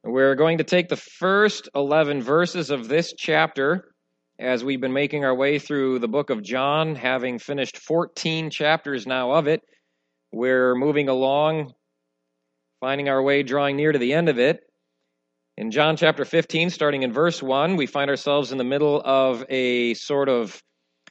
We're going to take the first 11 verses of this chapter as we've been making our way through the book of John, having finished 14 chapters now of it. We're moving along, finding our way, drawing near to the end of it. In John chapter 15, starting in verse 1, we find ourselves in the middle of a sort of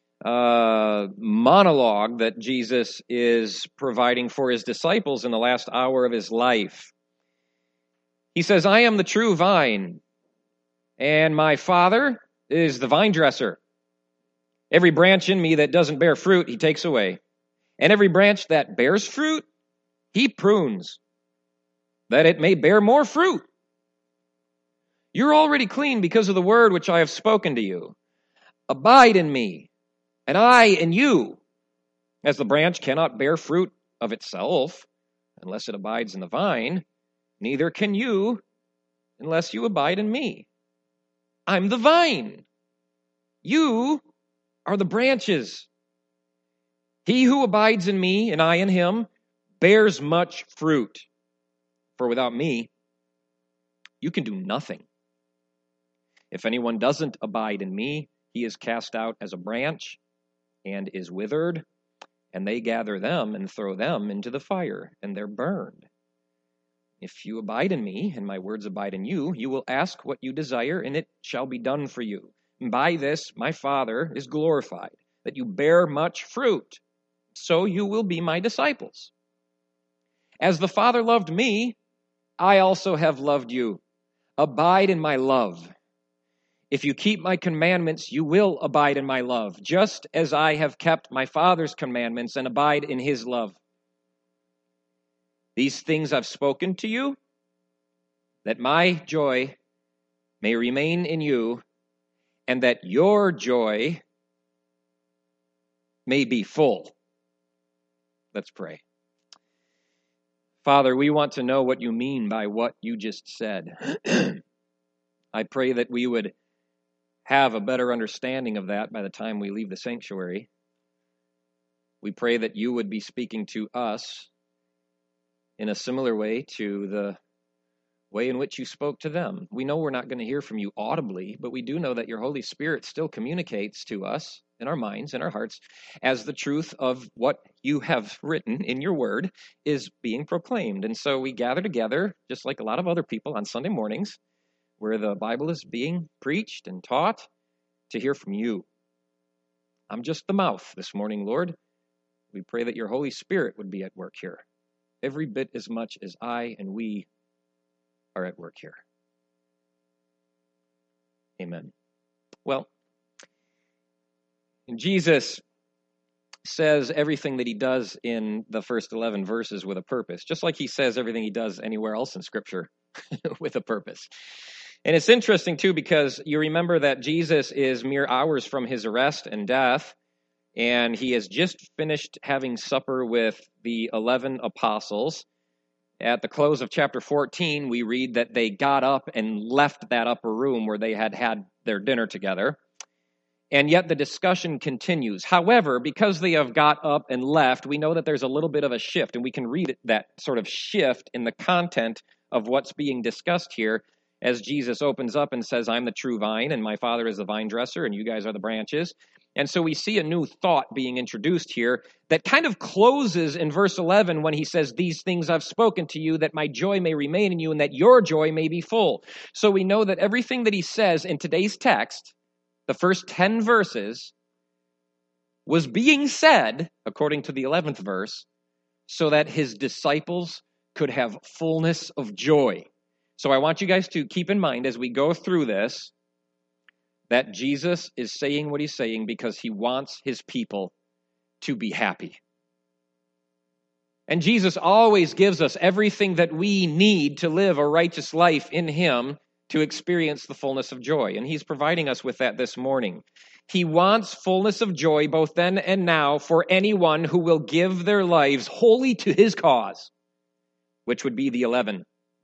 monologue that Jesus is providing for his disciples in the last hour of his life. He says, "I am the true vine, and my Father is the vine dresser. Every branch in me that doesn't bear fruit, he takes away. And every branch that bears fruit, he prunes, that it may bear more fruit. You're already clean because of the word which I have spoken to you. Abide in me, and I in you. As the branch cannot bear fruit of itself unless it abides in the vine, neither can you unless you abide in me. I'm the vine. You are the branches. He who abides in me and I in him bears much fruit. For without me, you can do nothing. If anyone doesn't abide in me, he is cast out as a branch and is withered, and they gather them and throw them into the fire, and they're burned. If you abide in me, and my words abide in you, you will ask what you desire, and it shall be done for you. And by this my Father is glorified, that you bear much fruit, so you will be my disciples. As the Father loved me, I also have loved you. Abide in my love. If you keep my commandments, you will abide in my love, just as I have kept my Father's commandments and abide in his love. These things I've spoken to you, that my joy may remain in you, and that your joy may be full." Let's pray. Father, we want to know what you mean by what you just said. I pray that we would have a better understanding of that by the time we leave the sanctuary. We pray that you would be speaking to us in a similar way to the way in which you spoke to them. We know we're not going to hear from you audibly, but we do know that your Holy Spirit still communicates to us in our minds and our hearts as the truth of what you have written in your word is being proclaimed. And so we gather together, just like a lot of other people on Sunday mornings, where the Bible is being preached and taught, to hear from you. I'm just the mouth this morning, Lord. We pray that your Holy Spirit would be at work here, every bit as much as I and we are at work here. Amen. Well, Jesus says everything that he does in the first 11 verses with a purpose, just like he says everything he does anywhere else in Scripture with a purpose. And it's interesting, too, because you remember that Jesus is mere hours from his arrest and death, and he has just finished having supper with the 11 apostles. At the close of chapter 14, we read that they got up and left that upper room where they had had their dinner together. And yet the discussion continues. However, because they have got up and left, we know that there's a little bit of a shift, and we can read that sort of shift in the content of what's being discussed here as Jesus opens up and says, "I'm the true vine, and my Father is the vine dresser, and you guys are the branches." And so we see a new thought being introduced here that kind of closes in verse 11 when he says, "These things I've spoken to you, that my joy may remain in you, and that your joy may be full." So we know that everything that he says in today's text, the first 10 verses, was being said, according to the 11th verse, so that his disciples could have fullness of joy. So I want you guys to keep in mind as we go through this that Jesus is saying what he's saying because he wants his people to be happy. And Jesus always gives us everything that we need to live a righteous life in him to experience the fullness of joy. And he's providing us with that this morning. He wants fullness of joy both then and now for anyone who will give their lives wholly to his cause, which would be the 11.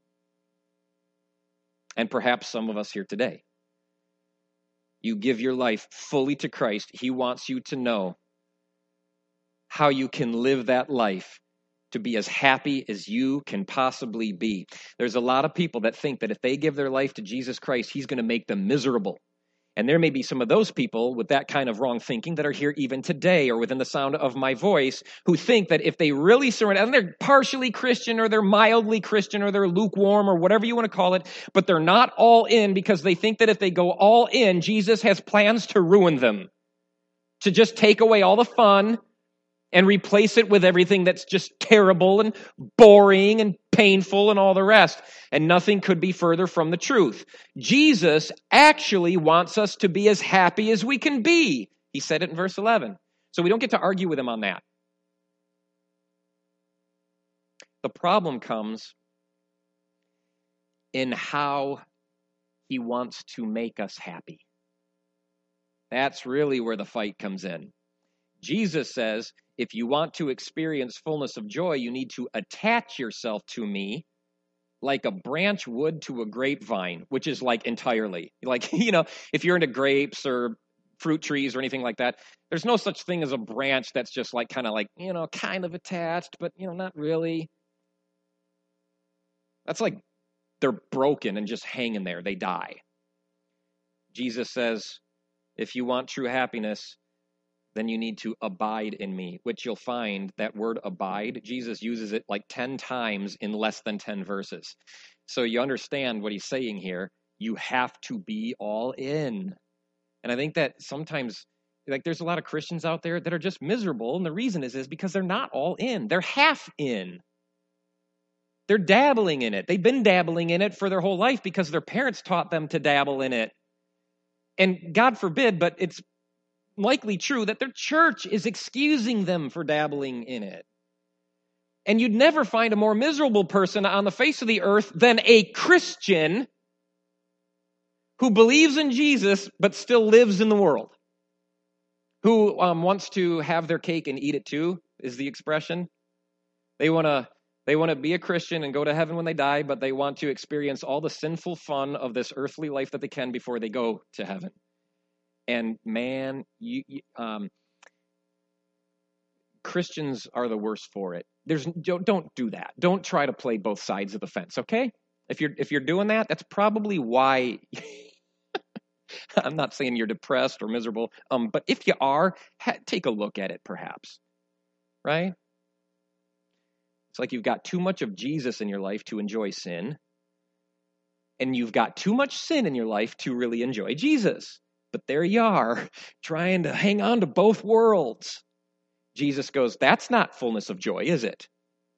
And perhaps some of us here today. You give your life fully to Christ. He wants you to know how you can live that life to be as happy as you can possibly be. There's a lot of people that think that if they give their life to Jesus Christ, he's going to make them miserable. And there may be some of those people with that kind of wrong thinking that are here even today or within the sound of my voice who think that if they really surrender, and they're partially Christian or they're mildly Christian or they're lukewarm or whatever you want to call it, but they're not all in because they think that if they go all in, Jesus has plans to ruin them, to just take away all the fun and replace it with everything that's just terrible and boring and painful and all the rest. And nothing could be further from the truth. Jesus actually wants us to be as happy as we can be. He said it in verse 11. So we don't get to argue with him on that. The problem comes in how he wants to make us happy. That's really where the fight comes in. Jesus says, if you want to experience fullness of joy, you need to attach yourself to me like a branch would to a grapevine, which is like entirely. Like, if you're into grapes or fruit trees or anything like that, there's no such thing as a branch that's just like kind of attached, but, not really. That's like they're broken and just hanging there. They die. Jesus says, if you want true happiness, then you need to abide in me, which you'll find that word abide, Jesus uses it like 10 times in less than 10 verses. So you understand what he's saying here. You have to be all in. And I think that sometimes, there's a lot of Christians out there that are just miserable, and the reason is because they're not all in. They're half in. They're dabbling in it. They've been dabbling in it for their whole life because their parents taught them to dabble in it. And God forbid, but it's likely true that their church is excusing them for dabbling in it. And you'd never find a more miserable person on the face of the earth than a Christian who believes in Jesus but still lives in the world. Who wants to have their cake and eat it too, is the expression. They want to be a Christian and go to heaven when they die, but they want to experience all the sinful fun of this earthly life that they can before they go to heaven. And man, Christians are the worst for it. Don't do that. Don't try to play both sides of the fence, okay? If you're doing that, that's probably why. I'm not saying you're depressed or miserable, but if you are, take a look at it, perhaps. Right? It's like you've got too much of Jesus in your life to enjoy sin, and you've got too much sin in your life to really enjoy Jesus. But there you are, trying to hang on to both worlds. Jesus goes, that's not fullness of joy, is it?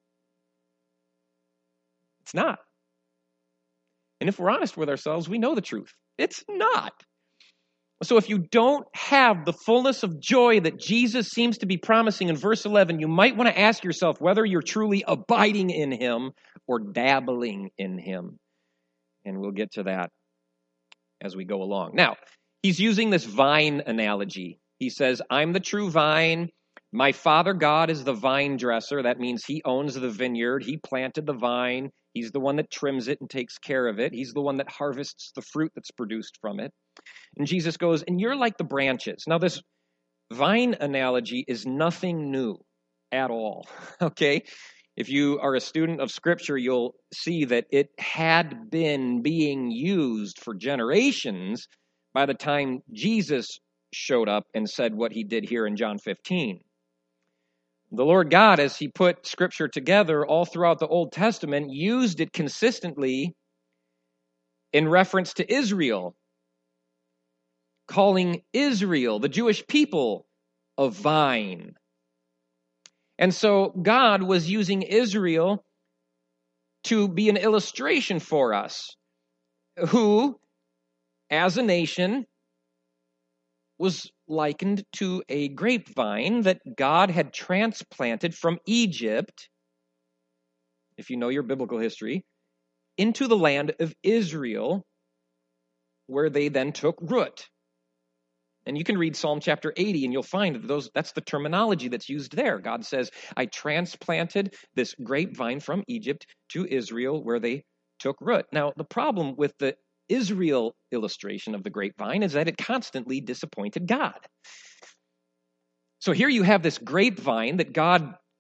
It's not. And if we're honest with ourselves, we know the truth. It's not. So if you don't have the fullness of joy that Jesus seems to be promising in verse 11, you might want to ask yourself whether you're truly abiding in him or dabbling in him. And we'll get to that as we go along. Now, he's using this vine analogy. He says, I'm the true vine. My Father God is the vine dresser. That means he owns the vineyard. He planted the vine. He's the one that trims it and takes care of it. He's the one that harvests the fruit that's produced from it. And Jesus goes, and you're like the branches. Now, this vine analogy is nothing new at all, okay? If you are a student of Scripture, you'll see that it had been being used for generations by the time Jesus showed up and said what he did here in John 15. The Lord God, as he put Scripture together all throughout the Old Testament, used it consistently in reference to Israel, calling Israel, the Jewish people, a vine. And so God was using Israel to be an illustration for us, who, as a nation, was likened to a grapevine that God had transplanted from Egypt, if you know your biblical history, into the land of Israel, where they then took root. And you can read Psalm chapter 80, and you'll find that's the terminology that's used there. God says, I transplanted this grapevine from Egypt to Israel, where they took root. Now, the problem with the Israel illustration of the grapevine is that it constantly disappointed God. So here you have this grapevine that God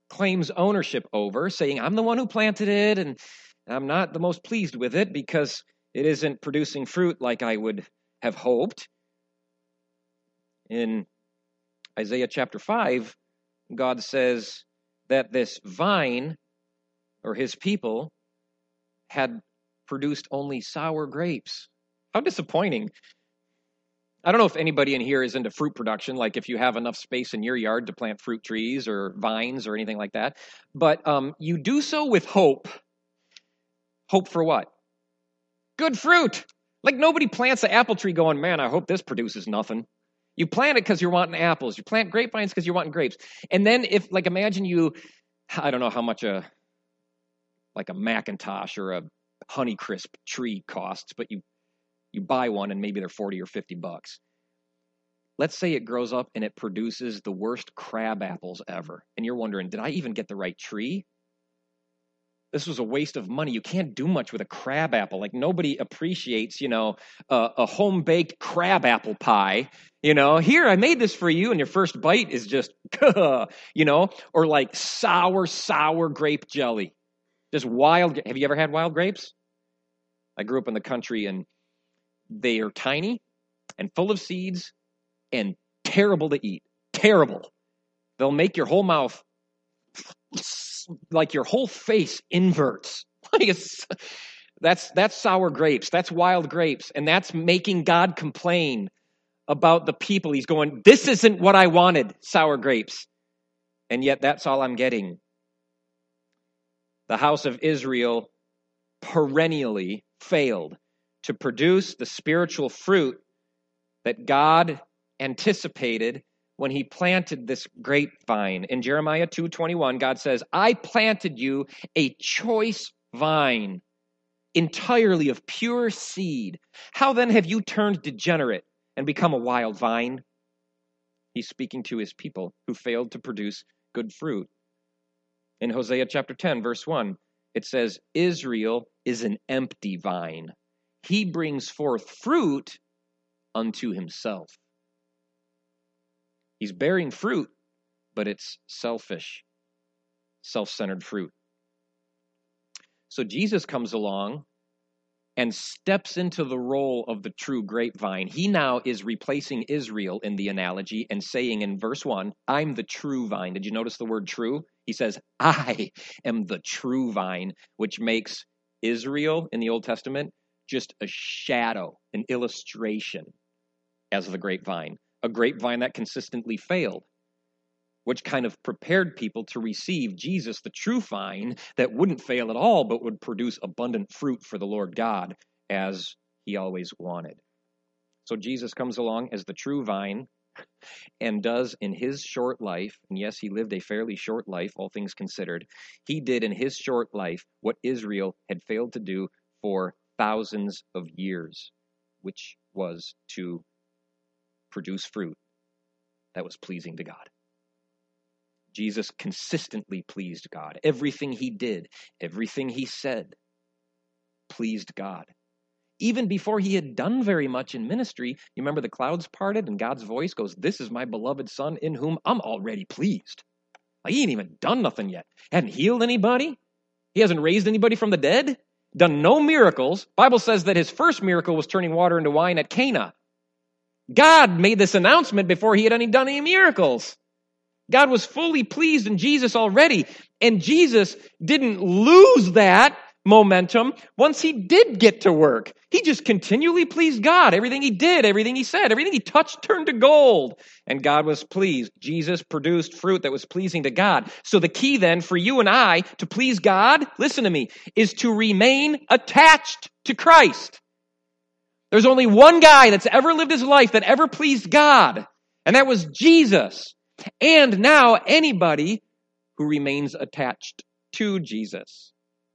claims ownership over, saying, I'm the one who planted it, and I'm not the most pleased with it because it isn't producing fruit like I would have hoped. In Isaiah chapter 5, God says that this vine, or his people, had produced only sour grapes. How disappointing. I don't know if anybody in here is into fruit production, like if you have enough space in your yard to plant fruit trees or vines or anything like that. But you do so with hope. Hope for what? Good fruit. Like nobody plants an apple tree going, man, I hope this produces nothing. You plant it because you're wanting apples. You plant grapevines because you're wanting grapes. And then if, like, imagine you, I don't know how much a Macintosh or a Honeycrisp tree costs, but you buy one and maybe they're $40 or $50. Let's say it grows up and it produces the worst crab apples ever. And you're wondering, did I even get the right tree? This was a waste of money. You can't do much with a crab apple. Like nobody appreciates, a home-baked crab apple pie. Here, I made this for you, and your first bite is just, or like sour grape jelly. Just wild. Have you ever had wild grapes? I grew up in the country, and they are tiny and full of seeds and terrible to eat. Terrible. They'll make your whole mouth, like your whole face inverts. That's sour grapes. That's wild grapes. And that's making God complain about the people. He's going, this isn't what I wanted, sour grapes. And yet that's all I'm getting. The house of Israel perennially failed to produce the spiritual fruit that God anticipated when he planted this grapevine. In Jeremiah 2:21, God says, I planted you a choice vine, entirely of pure seed. How then have you turned degenerate and become a wild vine? He's speaking to his people who failed to produce good fruit. In Hosea chapter 10, verse 1, it says, Israel is an empty vine. He brings forth fruit unto himself. He's bearing fruit, but it's selfish, self-centered fruit. So Jesus comes along and steps into the role of the true grapevine. He now is replacing Israel in the analogy and saying in verse 1, I'm the true vine. Did you notice the word true? He says, I am the true vine, which makes Israel in the Old Testament just a shadow, an illustration as the grapevine. A grapevine that consistently failed, which kind of prepared people to receive Jesus, the true vine, that wouldn't fail at all, but would produce abundant fruit for the Lord God, as he always wanted. So Jesus comes along as the true vine and does in his short life, and yes, he lived a fairly short life, all things considered, he did in his short life what Israel had failed to do for thousands of years, which was to produce fruit that was pleasing to God. Jesus consistently pleased God. Everything he did, everything he said, pleased God. Even before he had done very much in ministry, you remember the clouds parted and God's voice goes, this is my beloved son in whom I'm already pleased. Like, he ain't even done nothing yet. Hadn't healed anybody. He hasn't raised anybody from the dead. Done no miracles. Bible says that his first miracle was turning water into wine at Cana. God made this announcement before he had done any miracles. God was fully pleased in Jesus already, and Jesus didn't lose that momentum once he did get to work. He just continually pleased God. Everything he did, everything he said, everything he touched turned to gold, and God was pleased. Jesus produced fruit that was pleasing to God. So the key then for you and I to please God, listen to me, is to remain attached to Christ. There's only one guy that's ever lived his life that ever pleased God, and that was Jesus. And now anybody who remains attached to Jesus.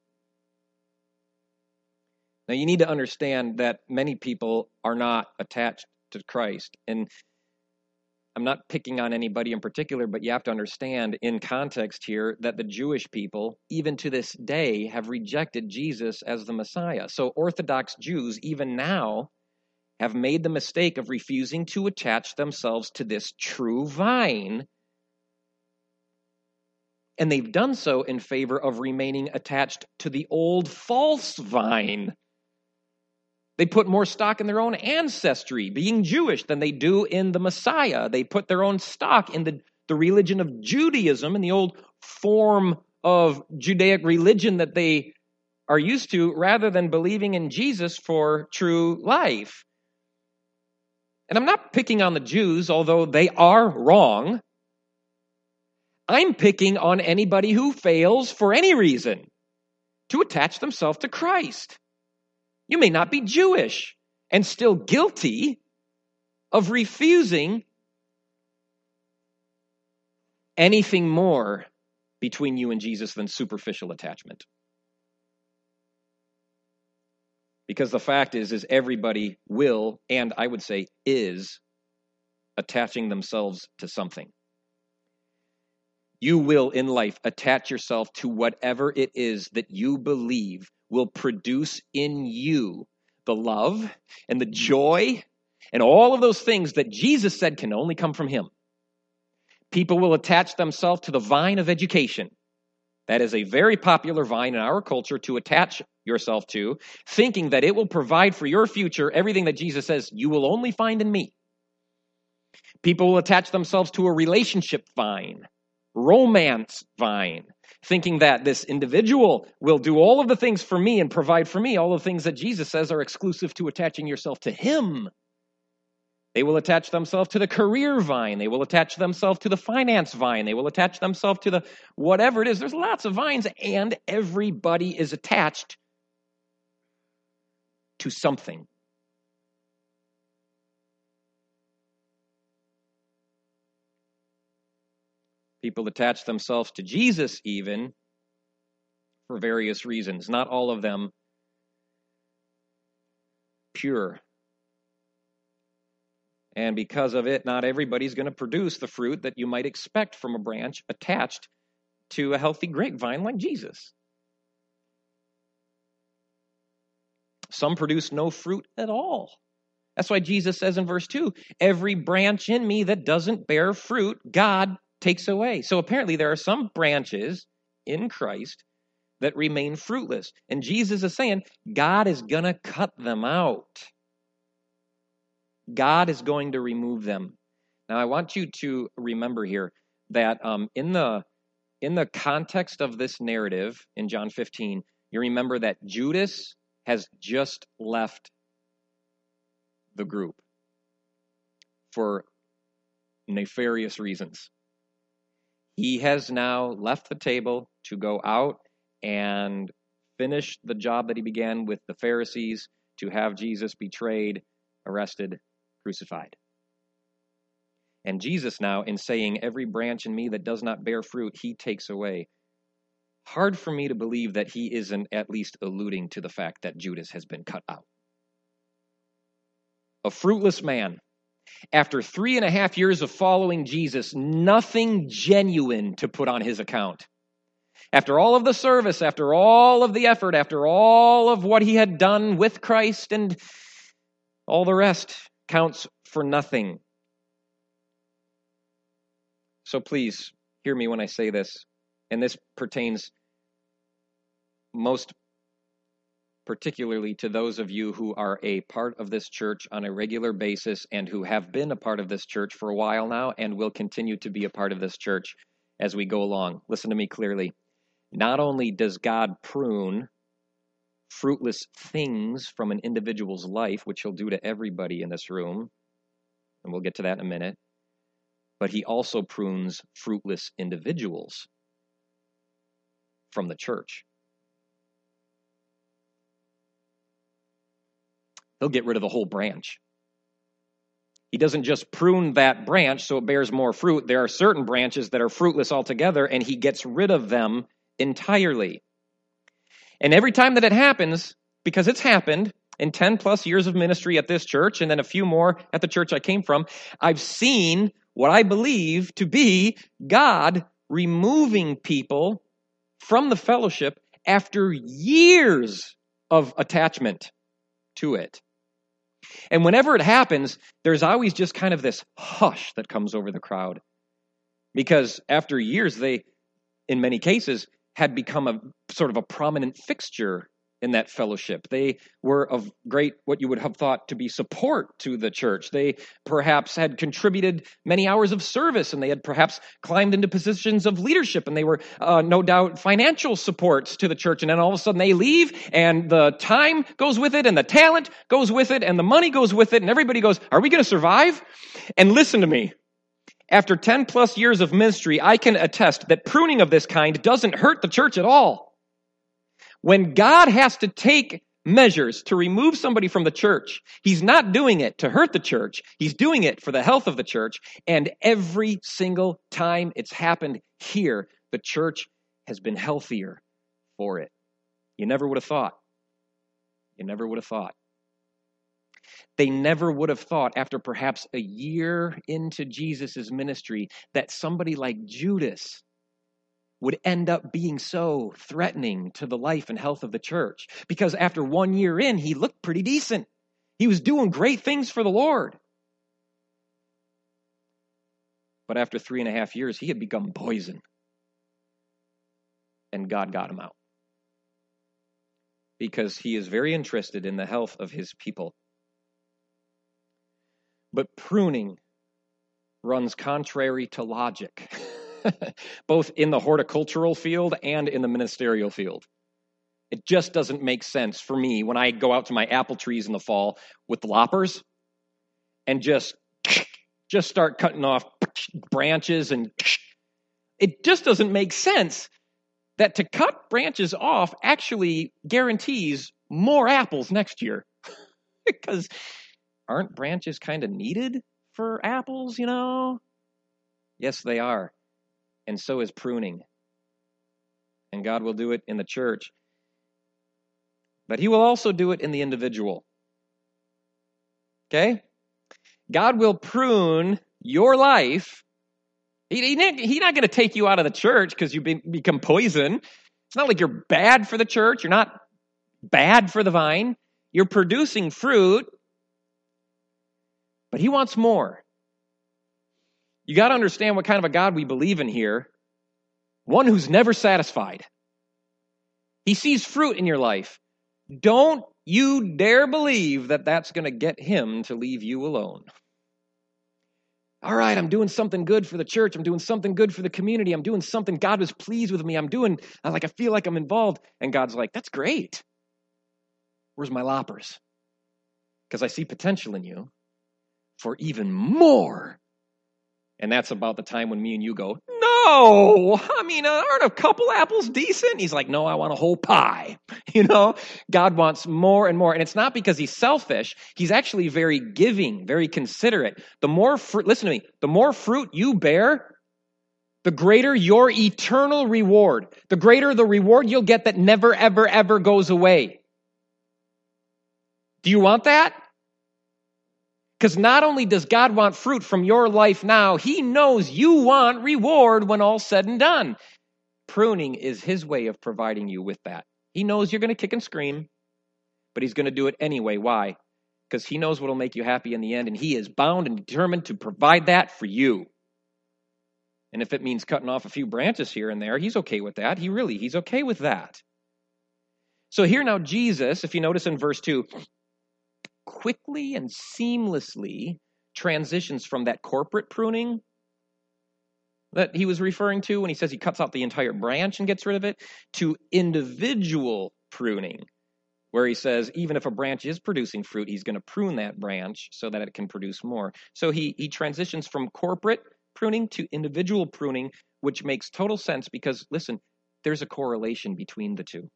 Now you need to understand that many people are not attached to Christ. And I'm not picking on anybody in particular, but you have to understand in context here that the Jewish people, even to this day, have rejected Jesus as the Messiah. So Orthodox Jews, even now, have made the mistake of refusing to attach themselves to this true vine And they've done so in favor of remaining attached to the old false vine. They put more stock in their own ancestry, being Jewish, than they do in the Messiah. They put their own stock in the religion of Judaism and the old form of Judaic religion that they are used to, rather than believing in Jesus for true life. And I'm not picking on the Jews, although they are wrong. I'm picking on anybody who fails for any reason to attach themselves to Christ. You may not be Jewish and still guilty of refusing anything more between you and Jesus than superficial attachment. Because the fact is everybody will, and I would say is, attaching themselves to something. You will in life attach yourself to whatever it is that you believe will produce in you the love and the joy and all of those things that Jesus said can only come from him. People will attach themselves to the vine of education. That is a very popular vine in our culture to attach yourself to, thinking that it will provide for your future everything that Jesus says you will only find in me. People will attach themselves to a relationship vine, romance vine, thinking that this individual will do all of the things for me and provide for me, all of the things that Jesus says are exclusive to attaching yourself to him. They will attach themselves to the career vine. They will attach themselves to the finance vine. They will attach themselves to the whatever it is. There's lots of vines, and everybody is attached to something. People attach themselves to Jesus even for various reasons. Not all of them pure. And because of it, not everybody's going to produce the fruit that you might expect from a branch attached to a healthy grapevine like Jesus. Some produce no fruit at all. That's why Jesus says in verse 2, every branch in me that doesn't bear fruit, God takes away. So apparently there are some branches in Christ that remain fruitless. And Jesus is saying, God is going to cut them out. God is going to remove them. Now, I want you to remember here that in the context of this narrative in John 15, you remember that Judas has just left the group for nefarious reasons. He has now left the table to go out and finish the job that he began with the Pharisees, to have Jesus betrayed, arrested, crucified. And Jesus now, in saying, every branch in me that does not bear fruit, he takes away. Hard for me to believe that he isn't at least alluding to the fact that Judas has been cut out. A fruitless man. After 3.5 years of following Jesus, nothing genuine to put on his account. After all of the service, after all of the effort, after all of what he had done with Christ and all the rest, counts for nothing. So please hear me when I say this, and this pertains most particularly to those of you who are a part of this church on a regular basis and who have been a part of this church for a while now and will continue to be a part of this church as we go along. Listen to me clearly. Not only does God prune fruitless things from an individual's life, which he'll do to everybody in this room, and we'll get to that in a minute, but he also prunes fruitless individuals from the church. He'll get rid of the whole branch. He doesn't just prune that branch so it bears more fruit. There are certain branches that are fruitless altogether, and he gets rid of them entirely. And every time that it happens, because it's happened in 10 plus years of ministry at this church, and then a few more at the church I came from, I've seen what I believe to be God removing people from the fellowship after years of attachment to it. And whenever it happens, there's always just kind of this hush that comes over the crowd. Because after years, they in many cases, had become a sort of a prominent fixture in that fellowship. They were of great, what you would have thought to be support to the church. They perhaps had contributed many hours of service, and they had perhaps climbed into positions of leadership, and they were no doubt financial supports to the church. And then all of a sudden they leave, and the time goes with it, and the talent goes with it, and the money goes with it, and everybody goes, are we going to survive? And listen to me. After 10 plus years of ministry, I can attest that pruning of this kind doesn't hurt the church at all. When God has to take measures to remove somebody from the church, he's not doing it to hurt the church. He's doing it for the health of the church. And every single time it's happened here, the church has been healthier for it. You never would have thought. You never would have thought. They never would have thought, after perhaps a year into Jesus' ministry, that somebody like Judas would end up being so threatening to the life and health of the church. Because after 1 year in, he looked pretty decent. He was doing great things for the Lord. But after 3.5 years, he had become poison. And God got him out. Because he is very interested in the health of his people. But pruning runs contrary to logic. Both in the horticultural field and in the ministerial field. It just doesn't make sense for me when I go out to my apple trees in the fall with loppers and just start cutting off branches, and it just doesn't make sense that to cut branches off actually guarantees more apples next year. Because aren't branches kind of needed for apples, you know? Yes, they are. And so is pruning. And God will do it in the church. But he will also do it in the individual. Okay? God will prune your life. He's not going to take you out of the church because you become poison. It's not like you're bad for the church. You're not bad for the vine. You're producing fruit. But he wants more. You got to understand what kind of a God we believe in here. One who's never satisfied. He sees fruit in your life. Don't you dare believe that that's going to get him to leave you alone. All right, I'm doing something good for the church. I'm doing something good for the community. I'm doing something. God was pleased with me. I feel like I'm involved. And God's like, that's great. Where's my loppers? Because I see potential in you for even more. And that's about the time when me and you go, no, aren't a couple apples decent? He's like, no, I want a whole pie. God wants more and more. And it's not because he's selfish. He's actually very giving, very considerate. The more fruit, listen to me, the more fruit you bear, the greater your eternal reward, the greater the reward you'll get that never, ever, ever goes away. Do you want that? Because not only does God want fruit from your life now, he knows you want reward when all's said and done. Pruning is his way of providing you with that. He knows you're going to kick and scream, but he's going to do it anyway. Why? Because he knows what will make you happy in the end, and he is bound and determined to provide that for you. And if it means cutting off a few branches here and there, he's okay with that. He's okay with that. So here now Jesus, if you notice in verse 2, quickly and seamlessly transitions from that corporate pruning that he was referring to when he says he cuts out the entire branch and gets rid of it, to individual pruning, where he says even if a branch is producing fruit, he's going to prune that branch so that it can produce more. So he transitions from corporate pruning to individual pruning, which makes total sense because, listen, there's a correlation between the two.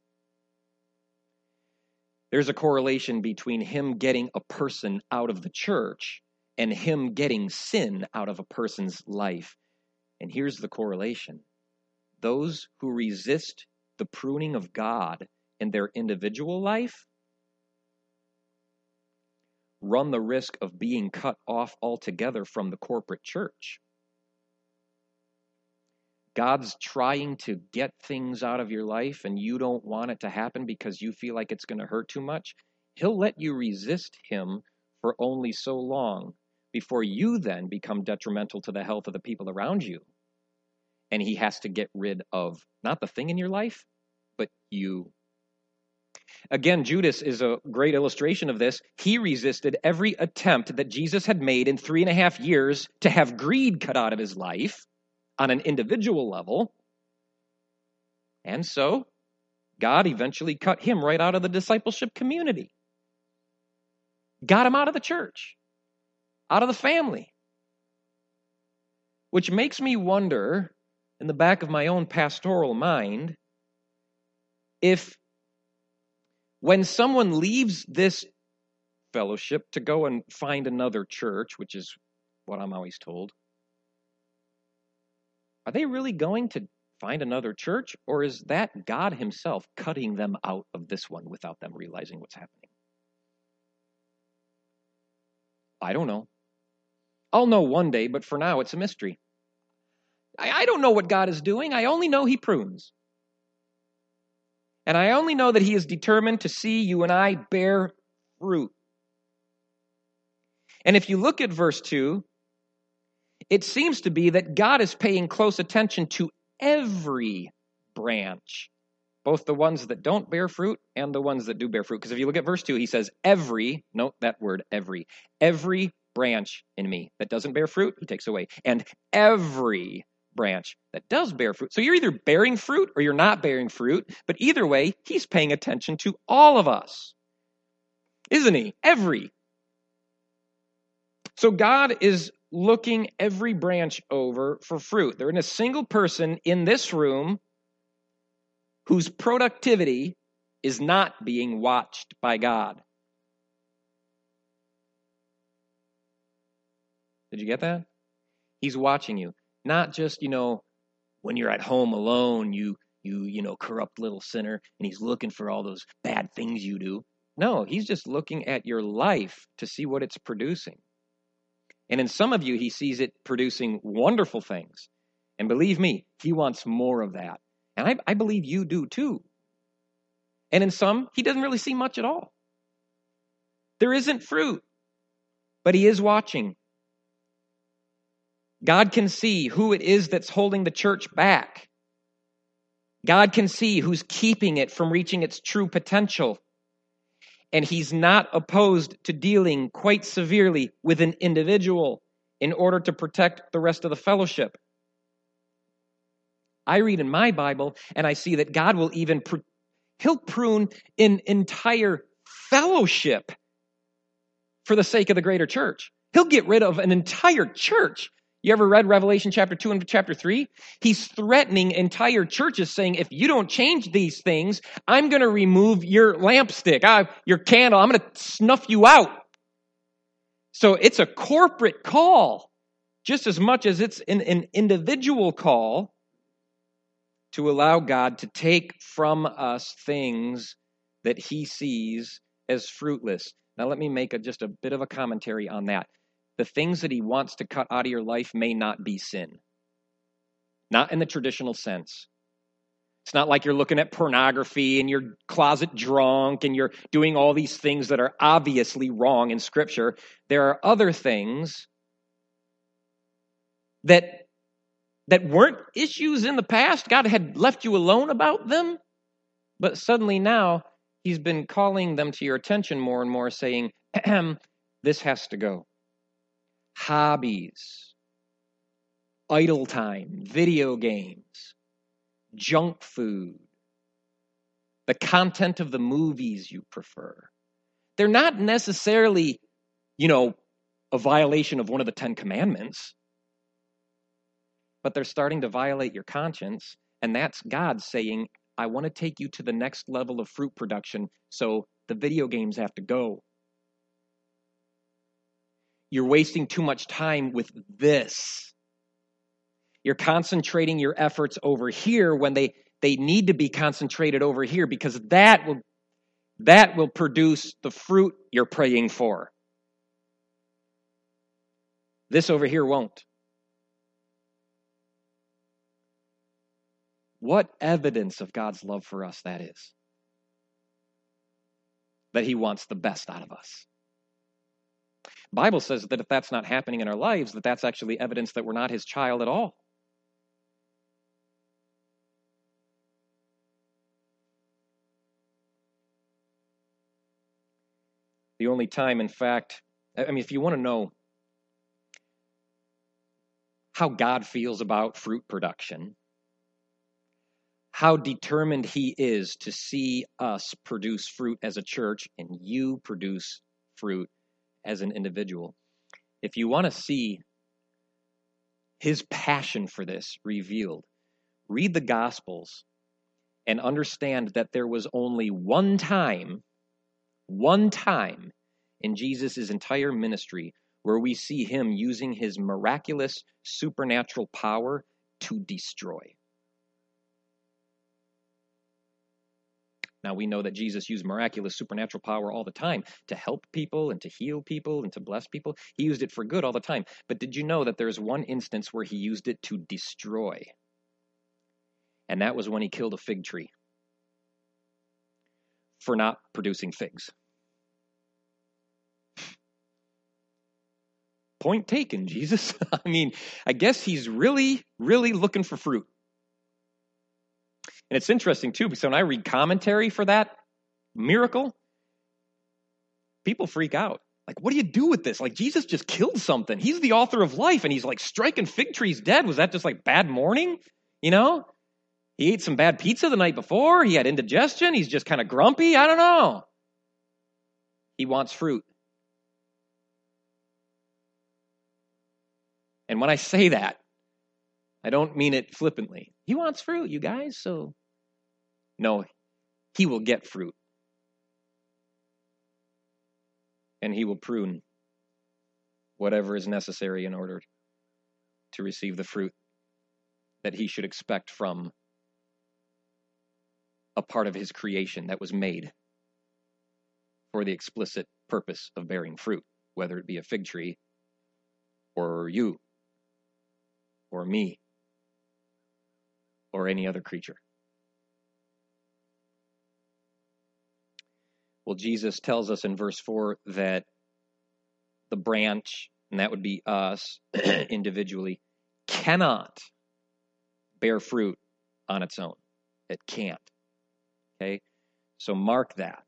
There's a correlation between him getting a person out of the church and him getting sin out of a person's life. And here's the correlation. Those who resist the pruning of God in their individual life run the risk of being cut off altogether from the corporate church. God's trying to get things out of your life and you don't want it to happen because you feel like it's going to hurt too much. He'll let you resist him for only so long before you then become detrimental to the health of the people around you. and he has to get rid of not the thing in your life, but you. Again, Judas is a great illustration of this. He resisted every attempt that Jesus had made in 3.5 years to have greed cut out of his life on an individual level. And so, God eventually cut him right out of the discipleship community. Got him out of the church, out of the family. Which makes me wonder, in the back of my own pastoral mind, if when someone leaves this fellowship to go and find another church, which is what I'm always told, are they really going to find another church, or is that God himself cutting them out of this one without them realizing what's happening? I don't know. I'll know one day, but for now it's a mystery. I don't know what God is doing. I only know he prunes. And I only know that he is determined to see you and I bear fruit. And if you look at verse 2, it seems to be that God is paying close attention to every branch, both the ones that don't bear fruit and the ones that do bear fruit. Because if you look at verse 2, he says, note that word, every branch in me that doesn't bear fruit, he takes away. And every branch that does bear fruit. So you're either bearing fruit or you're not bearing fruit, but either way, he's paying attention to all of us. Isn't he? Every. So God is looking every branch over for fruit. There isn't a single person in this room whose productivity is not being watched by God. Did you get that? He's watching you. Not just, when you're at home alone, you corrupt little sinner, and he's looking for all those bad things you do. No, he's just looking at your life to see what it's producing. And in some of you, he sees it producing wonderful things. And believe me, he wants more of that. And I believe you do too. And in some, he doesn't really see much at all. There isn't fruit, but he is watching. God can see who it is that's holding the church back. God can see who's keeping it from reaching its true potential. And he's not opposed to dealing quite severely with an individual in order to protect the rest of the fellowship. I read in my Bible and I see that God will even he'll prune an entire fellowship for the sake of the greater church. He'll get rid of an entire church. You ever read Revelation chapter 2 and chapter 3? He's threatening entire churches saying, if you don't change these things, I'm going to remove your lampstick, your candle. I'm going to snuff you out. So it's a corporate call, just as much as it's an individual call to allow God to take from us things that he sees as fruitless. Now let me make just a bit of a commentary on that. The things that he wants to cut out of your life may not be sin. Not in the traditional sense. It's not like you're looking at pornography and you're closet drunk and you're doing all these things that are obviously wrong in Scripture. There are other things that weren't issues in the past. God had left you alone about them. But suddenly now, he's been calling them to your attention more and more, saying, this has to go. Hobbies, idle time, video games, junk food, the content of the movies you prefer. They're not necessarily, a violation of one of the 10 commandments, but they're starting to violate your conscience, and that's God saying, I want to take you to the next level of fruit production, so the video games have to go. You're wasting too much time with this. You're concentrating your efforts over here when they need to be concentrated over here, because that will produce the fruit you're praying for. This over here won't. What evidence of God's love for us that is? That he wants the best out of us. The Bible says that if that's not happening in our lives, that's actually evidence that we're not his child at all. only time, in fact, I mean, if you want to know how God feels about fruit production, how determined he is to see us produce fruit as a church and you produce fruit as an individual. If you want to see his passion for this revealed, read the Gospels and understand that there was only one time in Jesus' entire ministry where we see him using his miraculous supernatural power to destroy. Now, we know that Jesus used miraculous supernatural power all the time to help people and to heal people and to bless people. He used it for good all the time. But did you know that there's one instance where he used it to destroy? And that was when he killed a fig tree for not producing figs. Point taken, Jesus. I mean, I guess he's really, really looking for fruit. And it's interesting, too, because when I read commentary for that miracle, people freak out. Like, what do you do with this? Like, Jesus just killed something. He's the author of life, and he's, like, striking fig trees dead. Was that just, like, bad morning? You know? He ate some bad pizza the night before. He had indigestion. He's just kind of grumpy. I don't know. He wants fruit. And when I say that, I don't mean it flippantly. He wants fruit, you guys, so no, he will get fruit. And he will prune whatever is necessary in order to receive the fruit that he should expect from a part of his creation that was made for the explicit purpose of bearing fruit, whether it be a fig tree or you or me or any other creature. Well, Jesus tells us in verse 4 that the branch, and that would be us individually, cannot bear fruit on its own. It can't. Okay? So mark that.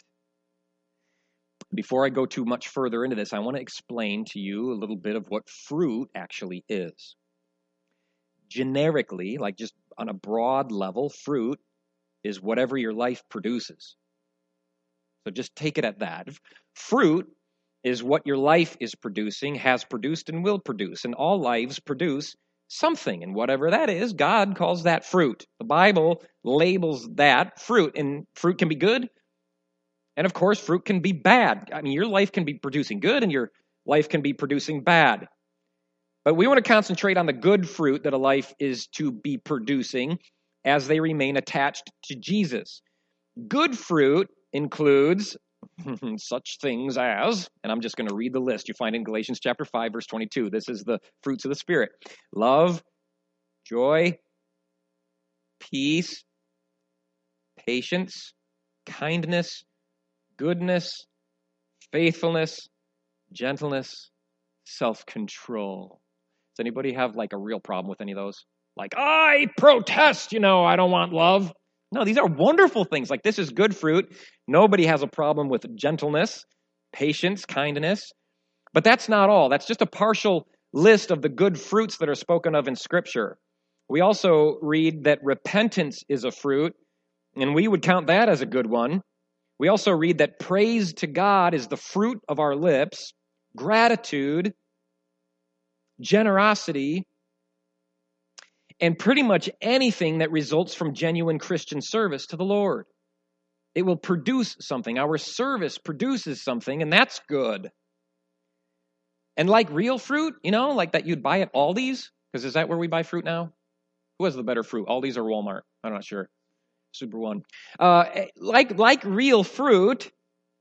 Before I go too much further into this, I want to explain to you a little bit of what fruit actually is. Generically, like just on a broad level, fruit is whatever your life produces. So just take it at that. Fruit is what your life is producing, has produced, and will produce. And all lives produce something. And whatever that is, God calls that fruit. The Bible labels that fruit. And fruit can be good. And of course, fruit can be bad. I mean, your life can be producing good and your life can be producing bad. But we want to concentrate on the good fruit that a life is to be producing as they remain attached to Jesus. Good fruit includes such things as, and I'm just going to read the list. You find it in Galatians chapter 5, verse 22. This is the fruits of the Spirit. Love, joy, peace, patience, kindness, goodness, faithfulness, gentleness, self-control. Does anybody have like a real problem with any of those? Like, I protest, I don't want love. No, these are wonderful things. Like, this is good fruit. Nobody has a problem with gentleness, patience, kindness. But that's not all. That's just a partial list of the good fruits that are spoken of in Scripture. We also read that repentance is a fruit, and we would count that as a good one. We also read that praise to God is the fruit of our lips, gratitude, generosity, and pretty much anything that results from genuine Christian service to the Lord. It will produce something. Our service produces something, and that's good. And like real fruit, like that you'd buy at Aldi's, because is that where we buy fruit now? Who has the better fruit, Aldi's or Walmart? I'm not sure. Super One. Like real fruit,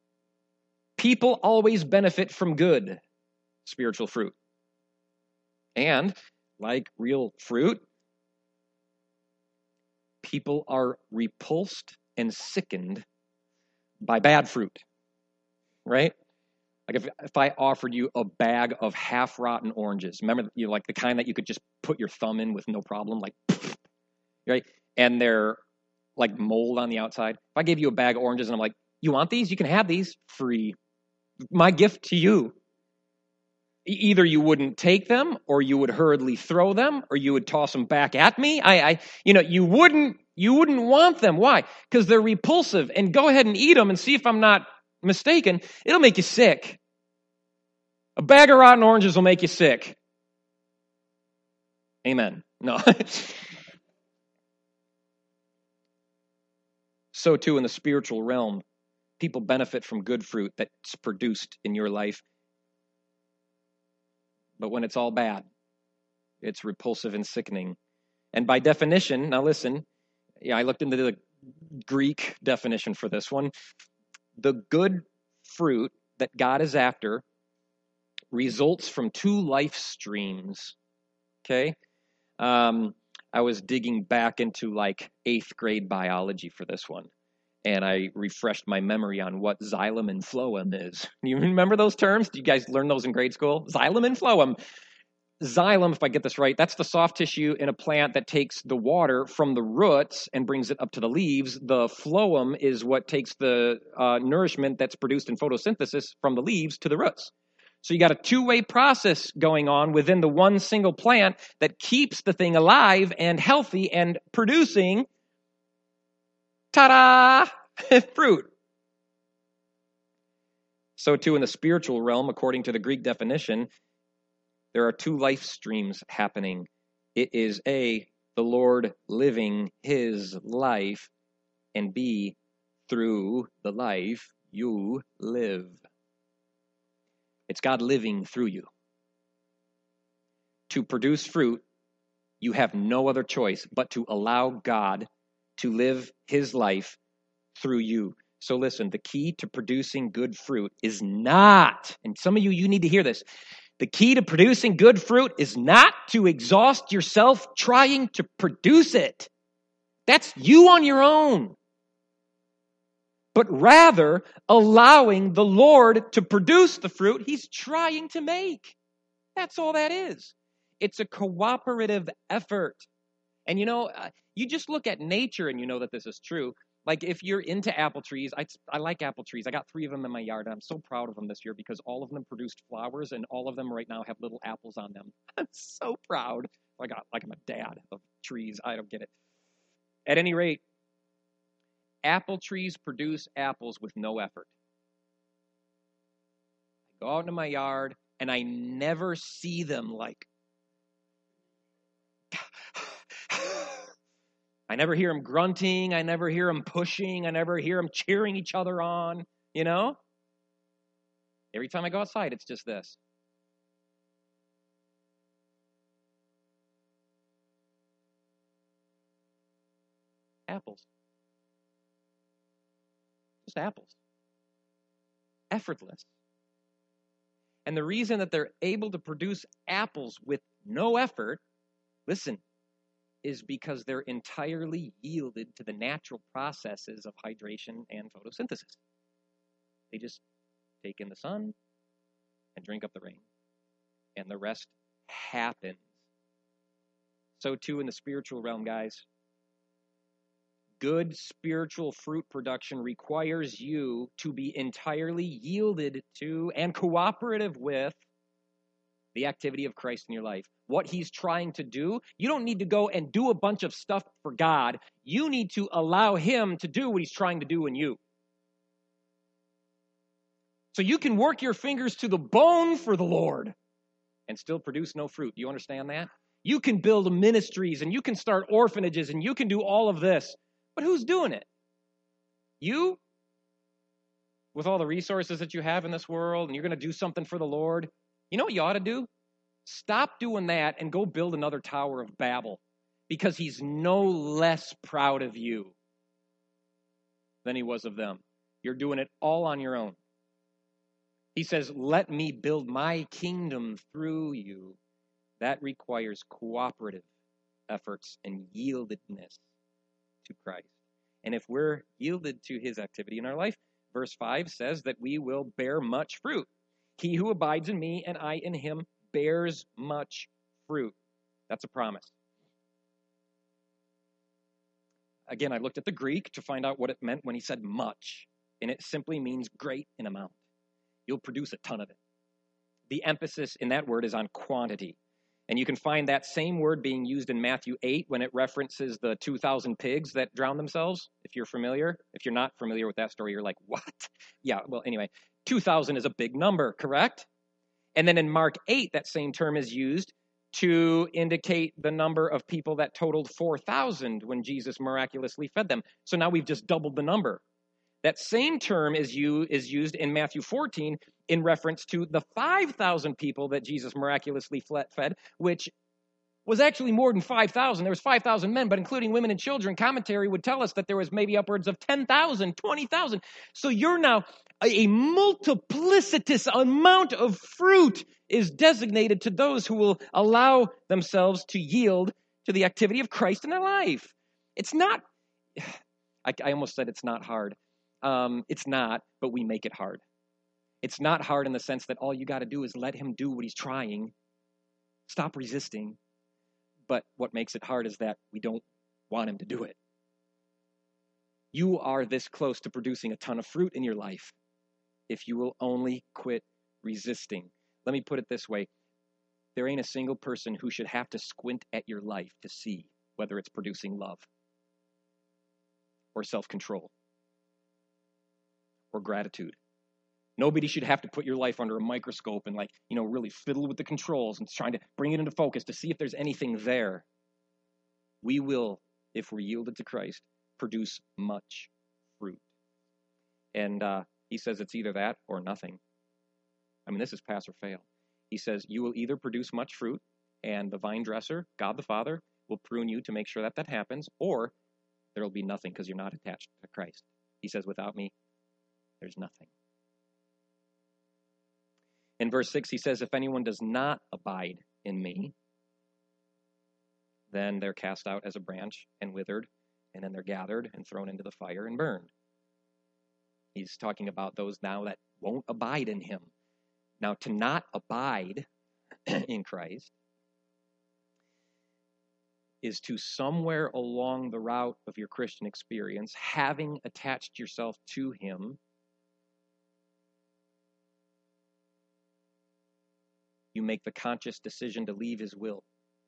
people always benefit from good spiritual fruit. And like real fruit, people are repulsed and sickened by bad fruit, right? Like if I offered you a bag of half-rotten oranges, remember, like the kind that you could just put your thumb in with no problem, like, right? And they're like mold on the outside. If I gave you a bag of oranges and I'm like, you want these? You can have these free. My gift to you. Either you wouldn't take them, or you would hurriedly throw them, or you would toss them back at me. You wouldn't want them. Why? Because they're repulsive. And go ahead and eat them and see if I'm not mistaken. It'll make you sick. A bag of rotten oranges will make you sick. Amen. No. So too in the spiritual realm, people benefit from good fruit that's produced in your life. But when it's all bad, it's repulsive and sickening. And by definition, now listen, I looked into the Greek definition for this one. The good fruit that God is after results from two life streams. Okay? I was digging back into like 8th grade biology for this one, and I refreshed my memory on what xylem and phloem is. You remember those terms? Did you guys learn those in grade school? Xylem and phloem. Xylem, if I get this right, that's the soft tissue in a plant that takes the water from the roots and brings it up to the leaves. The phloem is what takes the nourishment that's produced in photosynthesis from the leaves to the roots. So you got a two-way process going on within the one single plant that keeps the thing alive and healthy and producing, ta-da, fruit. So too in the spiritual realm, according to the Greek definition, there are two life streams happening. It is A, the Lord living his life, and B, through the life you live. It's God living through you. To produce fruit, you have no other choice but to allow God to live his life through you. So listen, the key to producing good fruit is not, and some of you need to hear this, the key to producing good fruit is not to exhaust yourself trying to produce it. That's you on your own. But rather allowing the Lord to produce the fruit he's trying to make. That's all that is. It's a cooperative effort. And you just look at nature and you know that this is true. Like if you're into apple trees, I like apple trees. I got 3 of them in my yard, and I'm so proud of them this year because all of them produced flowers, and all of them right now have little apples on them. I'm so proud. Like I'm a dad of trees. I don't get it. At any rate, apple trees produce apples with no effort. I go out into my yard, and I never see them like... I never hear them grunting. I never hear them pushing. I never hear them cheering each other on, Every time I go outside, it's just this. Apples. Just apples. Effortless. And the reason that they're able to produce apples with no effort, listen, is because they're entirely yielded to the natural processes of hydration and photosynthesis. They just take in the sun and drink up the rain, and the rest happens. So too in the spiritual realm, guys. Good spiritual fruit production requires you to be entirely yielded to and cooperative with the activity of Christ in your life. What he's trying to do, you don't need to go and do a bunch of stuff for God. You need to allow him to do what he's trying to do in you. So you can work your fingers to the bone for the Lord and still produce no fruit. Do you understand that? You can build ministries and you can start orphanages and you can do all of this. But who's doing it? You? With all the resources that you have in this world, and you're going to do something for the Lord. You know what you ought to do? Stop doing that and go build another Tower of Babel, because he's no less proud of you than he was of them. You're doing it all on your own. He says, let me build my kingdom through you. That requires cooperative efforts and yieldedness to Christ. And if we're yielded to his activity in our life, verse 5 says that we will bear much fruit. He who abides in me and I in him bears much fruit. That's a promise. Again, I looked at the Greek to find out what it meant when he said much, and it simply means great in amount. you'll produce a ton of it. The emphasis in that word is on quantity. And you can find that same word being used in Matthew 8 when it references the 2,000 pigs that drowned themselves, if you're familiar. If you're not familiar with that story, you're like, what? Yeah, well, anyway, 2,000 is a big number, correct? And then in Mark 8, that same term is used to indicate the number of people that totaled 4,000 when Jesus miraculously fed them. So now we've just doubled the number. That same term is used in Matthew 14 in reference to the 5,000 people that Jesus miraculously fed, which was actually more than 5,000. There was 5,000 men, but including women and children. Commentary would tell us that there was maybe upwards of 10,000, 20,000. So you're now a multiplicitous amount of fruit is designated to those who will allow themselves to yield to the activity of Christ in their life. It's not, I almost said it's not hard. It's not, but we make it hard. It's not hard in the sense that all you got to do is let him do what he's trying. Stop resisting. But what makes it hard is that we don't want him to do it. You are this close to producing a ton of fruit in your life if you will only quit resisting. Let me put it this way. There ain't a single person who should have to squint at your life to see whether it's producing love or self-control or gratitude. Nobody should have to put your life under a microscope and really fiddle with the controls and trying to bring it into focus to see if there's anything there. We will, if we're yielded to Christ, produce much fruit. And he says it's either that or nothing. I mean, this is pass or fail. He says you will either produce much fruit, and the vine dresser, God the Father, will prune you to make sure that happens, or there will be nothing because you're not attached to Christ. He says, without me, there's nothing. In verse 6, he says, if anyone does not abide in me, then they're cast out as a branch and withered, and then they're gathered and thrown into the fire and burned. He's talking about those now that won't abide in him. Now, to not abide in Christ is to somewhere along the route of your Christian experience, having attached yourself to him, you make the conscious decision to leave his will.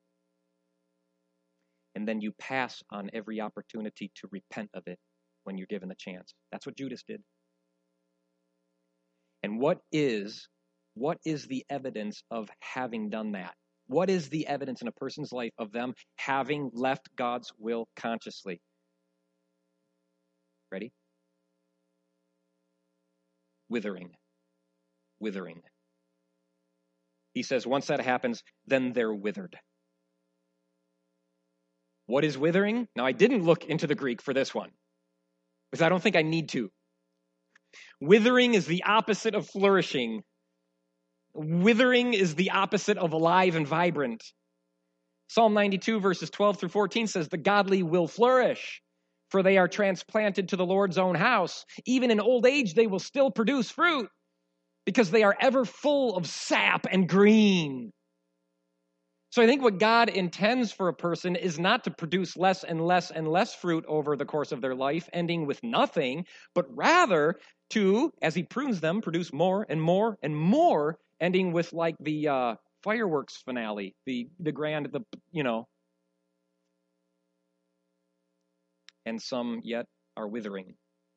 And then you pass on every opportunity to repent of it when you're given the chance. That's what Judas did. And what is the evidence of having done that? What is the evidence in a person's life of them having left God's will consciously? Ready? Withering. He says once that happens, then they're withered. What is withering? Now, I didn't look into the Greek for this one, because I don't think I need to. Withering is the opposite of flourishing. Withering is the opposite of alive and vibrant. Psalm 92, verses 12 through 14 says, the godly will flourish, for they are transplanted to the Lord's own house. Even in old age, they will still produce fruit, because they are ever full of sap and green. So I think what God intends for a person is not to produce less and less and less fruit over the course of their life, ending with nothing, but rather to, as he prunes them, produce more and more and more, ending with like the fireworks finale, the grand, and some yet are withering.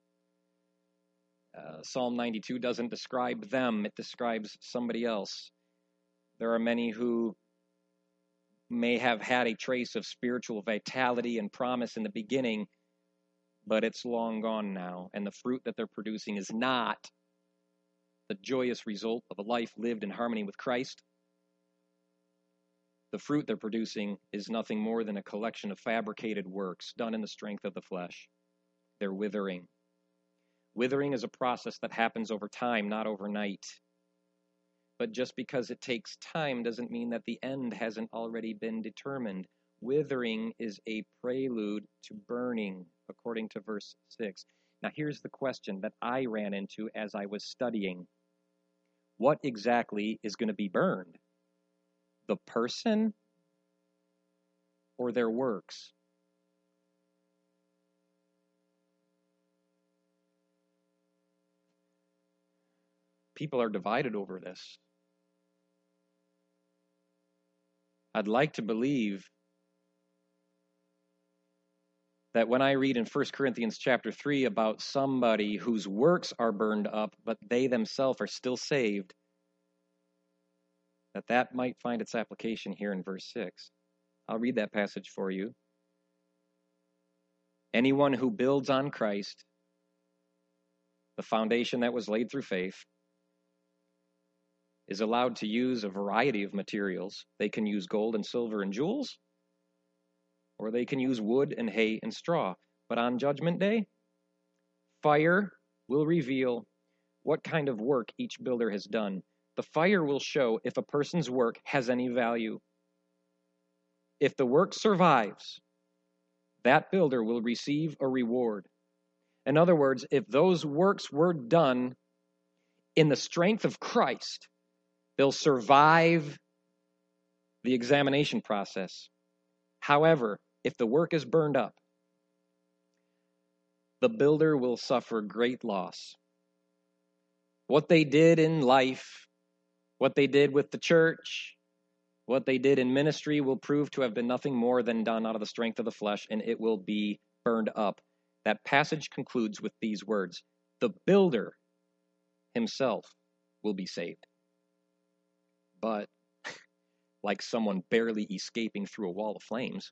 Psalm 92 doesn't describe them, it describes somebody else. There are many who may have had a trace of spiritual vitality and promise in the beginning, but it's long gone now, and the fruit that they're producing is not the joyous result of a life lived in harmony with Christ. The fruit they're producing is nothing more than a collection of fabricated works done in the strength of the flesh. They're withering. Withering is a process that happens over time, not overnight. But just because it takes time doesn't mean that the end hasn't already been determined. Withering is a prelude to burning, according to verse 6. Now, here's the question that I ran into as I was studying. What exactly is going to be burned? The person or their works? people are divided over this. I'd like to believe that when I read in 1 Corinthians chapter 3 about somebody whose works are burned up, but they themselves are still saved, that might find its application here in verse 6. I'll read that passage for you. Anyone who builds on Christ, the foundation that was laid through faith, is allowed to use a variety of materials. They can use gold and silver and jewels, or they can use wood and hay and straw. But on Judgment Day, fire will reveal what kind of work each builder has done. The fire will show if a person's work has any value. If the work survives, that builder will receive a reward. In other words, if those works were done in the strength of Christ, they'll survive the examination process. However, if the work is burned up, the builder will suffer great loss. What they did in life, what they did with the church, what they did in ministry will prove to have been nothing more than done out of the strength of the flesh, and it will be burned up. That passage concludes with these words: the builder himself will be saved. But, like someone barely escaping through a wall of flames.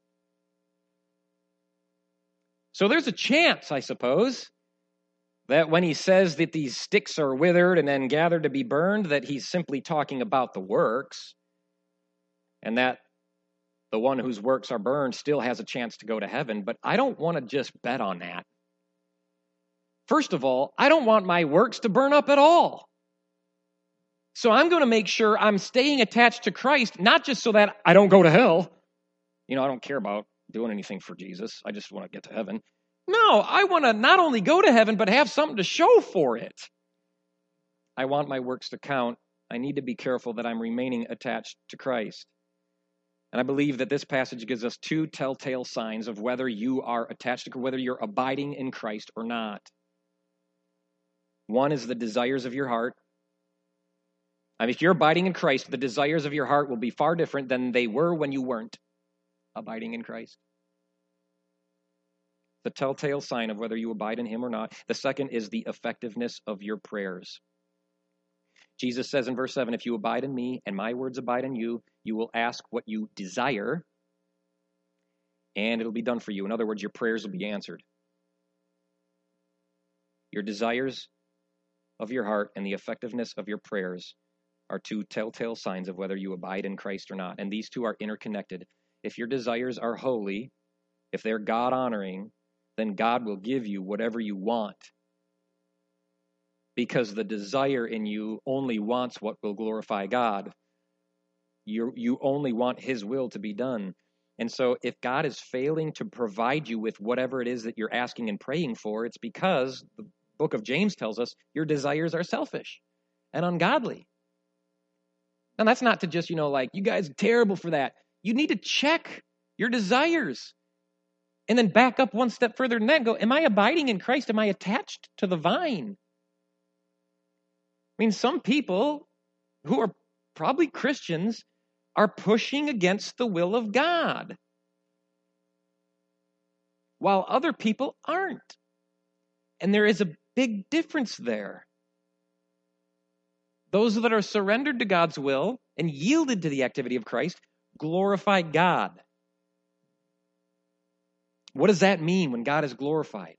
So there's a chance, I suppose, that when he says that these sticks are withered and then gathered to be burned, that he's simply talking about the works, and that the one whose works are burned still has a chance to go to heaven. But I don't want to just bet on that. First of all, I don't want my works to burn up at all. So I'm going to make sure I'm staying attached to Christ, not just so that I don't go to hell. I don't care about doing anything for Jesus. I just want to get to heaven. No, I want to not only go to heaven, but have something to show for it. I want my works to count. I need to be careful that I'm remaining attached to Christ. And I believe that this passage gives us two telltale signs of whether you are attached to, whether you're abiding in Christ or not. One is the desires of your heart. If you're abiding in Christ, the desires of your heart will be far different than they were when you weren't abiding in Christ. The telltale sign of whether you abide in him or not. The second is the effectiveness of your prayers. Jesus says in verse 7, if you abide in me and my words abide in you, you will ask what you desire, and it'll be done for you. In other words, your prayers will be answered. Your desires of your heart and the effectiveness of your prayers are two telltale signs of whether you abide in Christ or not. And these two are interconnected. If your desires are holy, if they're God-honoring, then God will give you whatever you want. Because the desire in you only wants what will glorify God. You only want his will to be done. And so if God is failing to provide you with whatever it is that you're asking and praying for, it's because the book of James tells us your desires are selfish and ungodly. And that's not to just, you guys are terrible for that. You need to check your desires. And then back up one step further than that and go, am I abiding in Christ? Am I attached to the vine? Some people who are probably Christians are pushing against the will of God, while other people aren't. And there is a big difference there. Those that are surrendered to God's will and yielded to the activity of Christ glorify God. What does that mean when God is glorified?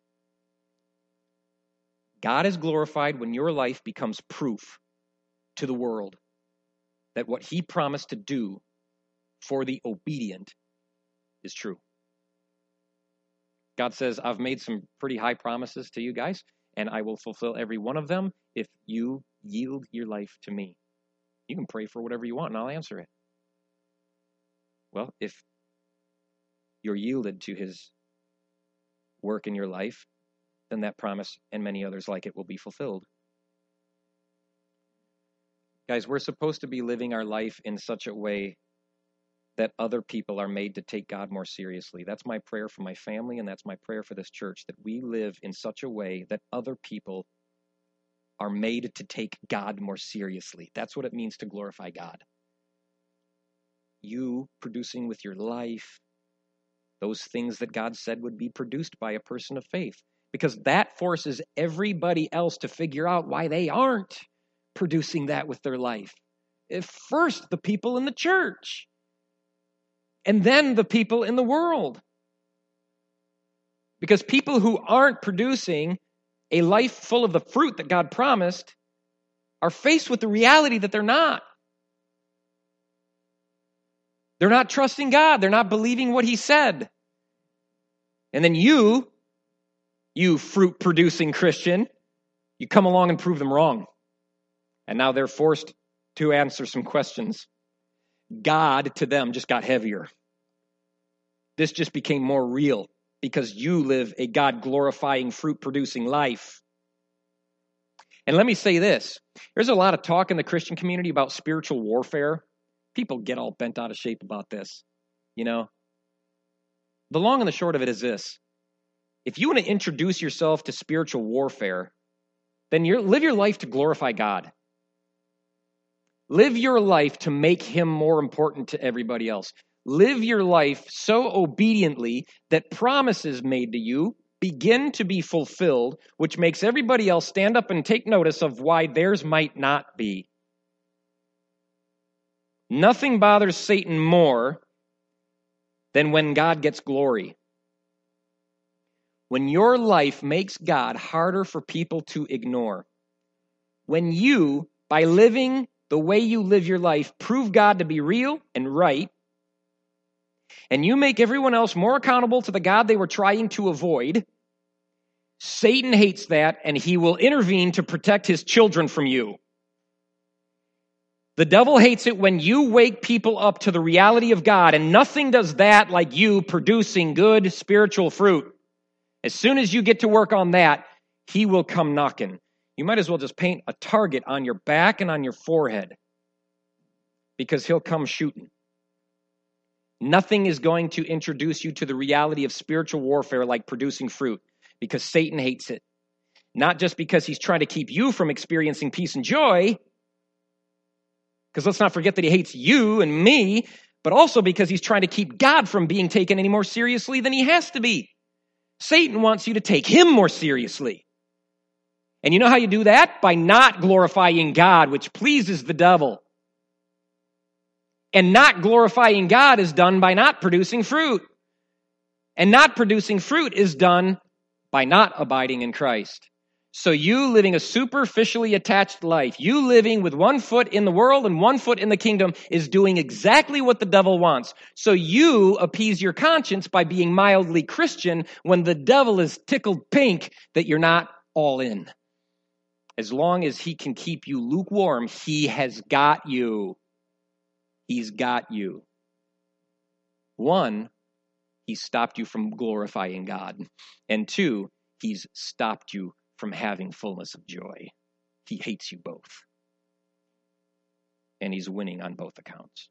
God is glorified when your life becomes proof to the world that what he promised to do for the obedient is true. God says, I've made some pretty high promises to you guys, and I will fulfill every one of them if you yield your life to me. You can pray for whatever you want, and I'll answer it. Well, if you're yielded to his work in your life, then that promise and many others like it will be fulfilled. Guys, we're supposed to be living our life in such a way that other people are made to take God more seriously. That's my prayer for my family, and that's my prayer for this church, that we live in such a way that other people are made to take God more seriously. That's what it means to glorify God. You producing with your life those things that God said would be produced by a person of faith, because that forces everybody else to figure out why they aren't producing that with their life. First, the people in the church, and then the people in the world. Because people who aren't producing a life full of the fruit that God promised are faced with the reality that they're not. They're not trusting God. They're not believing what He said. And then you fruit-producing Christian, you come along and prove them wrong. And now they're forced to answer some questions. God to them just got heavier. This just became more real because you live a God-glorifying, fruit-producing life. And let me say this. There's a lot of talk in the Christian community about spiritual warfare. People get all bent out of shape about this, you know. The long and the short of it is this. If you want to introduce yourself to spiritual warfare, then live your life to glorify God. Live your life to make Him more important to everybody else. Live your life so obediently that promises made to you begin to be fulfilled, which makes everybody else stand up and take notice of why theirs might not be. Nothing bothers Satan more than when God gets glory. When your life makes God harder for people to ignore. When you, by living the way you live your life, prove God to be real and right, and you make everyone else more accountable to the God they were trying to avoid, Satan hates that, and he will intervene to protect his children from you. The devil hates it when you wake people up to the reality of God, and nothing does that like you producing good spiritual fruit. As soon as you get to work on that, he will come knocking. You might as well just paint a target on your back and on your forehead, because he'll come shooting. Nothing is going to introduce you to the reality of spiritual warfare like producing fruit, because Satan hates it. Not just because he's trying to keep you from experiencing peace and joy, because let's not forget that he hates you and me, but also because he's trying to keep God from being taken any more seriously than he has to be. Satan wants you to take him more seriously. And you know how you do that? By not glorifying God, which pleases the devil. And not glorifying God is done by not producing fruit. And not producing fruit is done by not abiding in Christ. So you living a superficially attached life, you living with one foot in the world and one foot in the kingdom, is doing exactly what the devil wants. So you appease your conscience by being mildly Christian when the devil is tickled pink that you're not all in. As long as he can keep you lukewarm, he has got you. He's got you. One, he's stopped you from glorifying God. And two, he's stopped you from having fullness of joy. He hates you both. And he's winning on both accounts.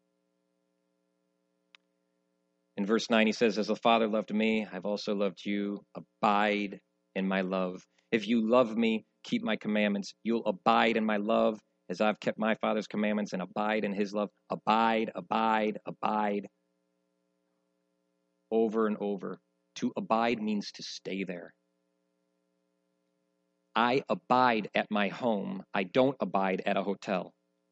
In verse 9, he says, as the Father loved me, I've also loved you. Abide in my love. If you love me, keep my commandments. You'll abide in my love as I've kept my Father's commandments and abide in his love. Abide, abide, abide. Over and over. To abide means to stay there. I abide at my home. I don't abide at a hotel.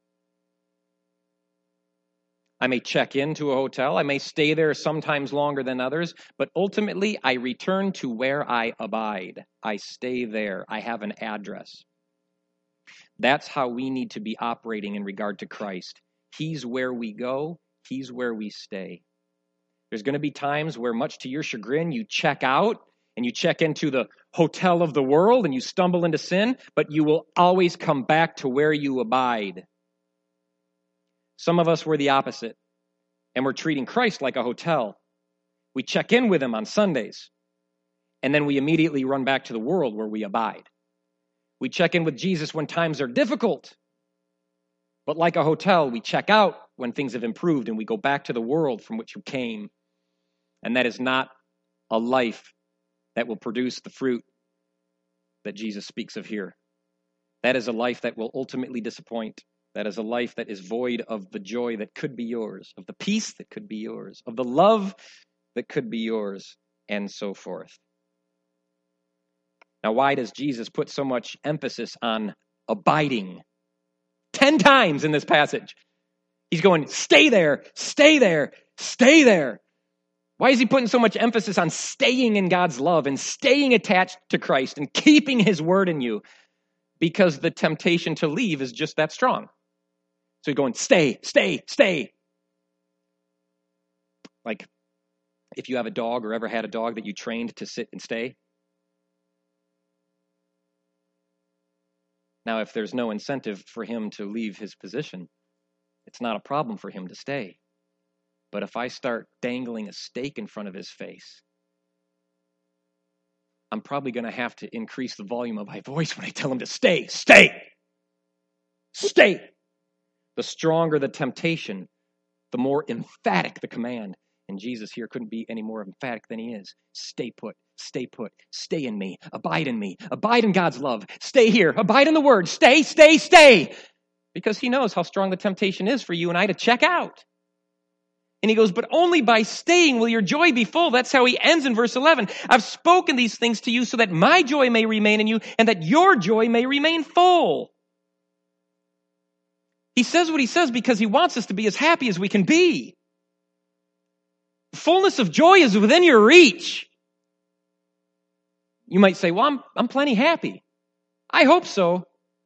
I may check into a hotel. I may stay there sometimes longer than others, but ultimately I return to where I abide. I stay there. I have an address. That's how we need to be operating in regard to Christ. He's where we go. He's where we stay. There's going to be times where, much to your chagrin, you check out and you check into the hotel of the world and you stumble into sin, but you will always come back to where you abide. Some of us were the opposite, and we're treating Christ like a hotel. We check in with him on Sundays, and then we immediately run back to the world where we abide. We check in with Jesus when times are difficult, but like a hotel, we check out when things have improved, and we go back to the world from which you came. And that is not a life that will produce the fruit that Jesus speaks of here. That is a life that will ultimately disappoint. That is a life that is void of the joy that could be yours, of the peace that could be yours, of the love that could be yours, and so forth. Now, why does Jesus put so much emphasis on abiding? 10 times in this passage. He's going, stay there, stay there, stay there. Why is he putting so much emphasis on staying in God's love and staying attached to Christ and keeping his word in you? Because the temptation to leave is just that strong. So you're going, stay, stay, stay. Like if you have a dog or ever had a dog that you trained to sit and stay. Now, if there's no incentive for him to leave his position, it's not a problem for him to stay. But if I start dangling a stake in front of his face, I'm probably going to have to increase the volume of my voice when I tell him to stay, stay, stay. The stronger the temptation, the more emphatic the command. And Jesus here couldn't be any more emphatic than he is. Stay put, stay put, stay in me, abide in God's love, stay here, abide in the word, stay, stay, stay. Because he knows how strong the temptation is for you and I to check out. And he goes, but only by staying will your joy be full. That's how he ends in verse 11. I've spoken these things to you so that my joy may remain in you and that your joy may remain full. He says what he says because he wants us to be as happy as we can be. Fullness of joy is within your reach. You might say, well, I'm plenty happy. I hope so.